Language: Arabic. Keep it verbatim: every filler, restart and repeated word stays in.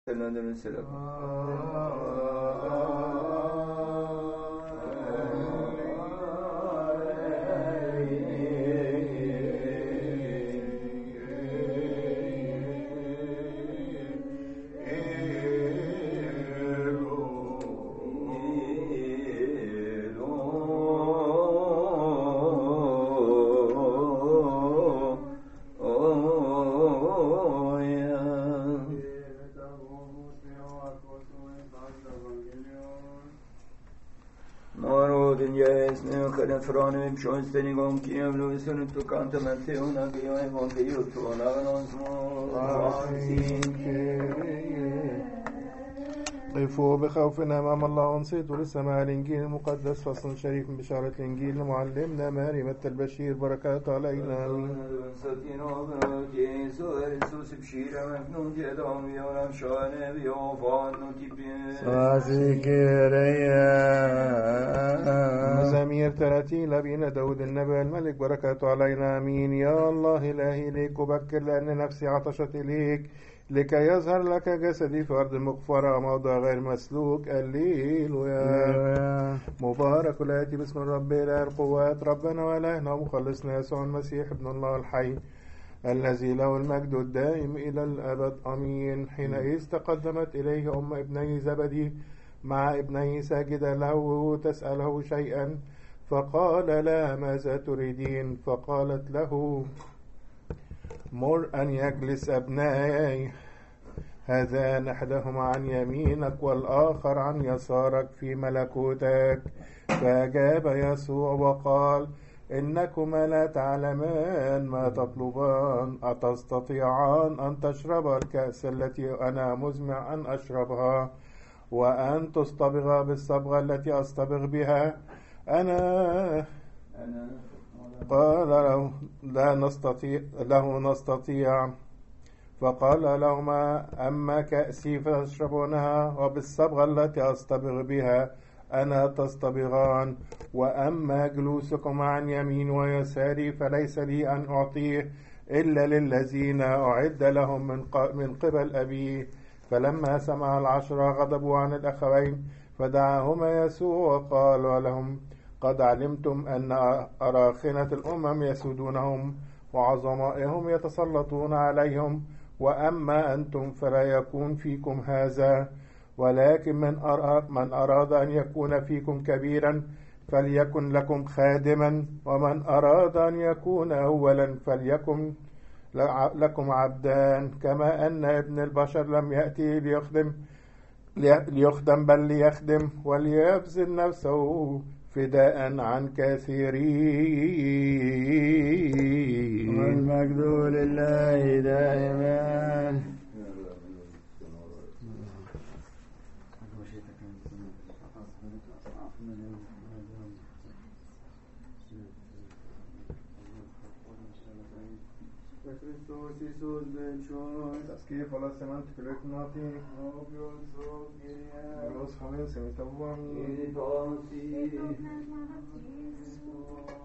Selam selam. Franem schönsten gång Kiev lösen ut och kanta med teona Geo evangelium tona någons قفوا بخوف أمام الله وانصتوا للسماع الإنجيل المقدس فصل شريف من بشارة الإنجيل لمعلمنا ماري متى البشير بركاته علينا آمين. مزامير ثلاثين لبينا داود النبي الملك بركاته علينا آمين. يا الله إلهي إليك أبكر لأن نفسي عطشت إليك لكي يظهر لك جسدي في أرض مغفرة موضع غير مسلوك. الليل ويا مبارك الآتي باسم الرب إله القوات ربنا وإلهنا ومخلصنا يسوع المسيح ابن الله الحي الذي له المجد الدائم إلى الأبد آمين. حينئذ تقدمت إليه أم ابني زبدي مع ابنه ساجدا له تسأله شيئا فقال لا ماذا تريدين؟ فقالت له مر أن يجلس أبنائي هذان أحدهما عن يمينك والآخر عن يسارك في ملكوتك. فأجاب يسوع وقال إنكما لا تعلمان ما تطلبان أتستطيعان أن تشربا الكأس التي أنا مزمع أن أشربها وأن تصطبغا بالصبغة التي أصطبغ بها أنا؟ قال له لا نستطيع له نستطيع. فقال لهما أما كأسي فتشربونها وبالصبغة التي أصطبغ بها أنا تصطبغان وأما جلوسكم عن يمين ويساري فليس لي أن أعطيه إلا للذين أعد لهم من من قبل أبي. فلما سمع العشرة غضبوا عن الأخوين فدعاهما يسوع وقال لهم قد علمتم أن أراخنة الأمم يسودونهم وعظمائهم يتسلطون عليهم وأما أنتم فلا يكون فيكم هذا ولكن من أراد, من أراد أن يكون فيكم كبيرا فليكن لكم خادما ومن أراد أن يكون أولا فليكن لكم عبدان. كما أن ابن البشر لم يأتي ليخدم ليخدم بل ليخدم وليبذل نفسه فداء عن كثيرين. والمجد لله دائما. Kristus Iisus benčuj. Taskir fola semant kuleknati. Obio so Kyrie. Los hamen semitavam. Kyrie.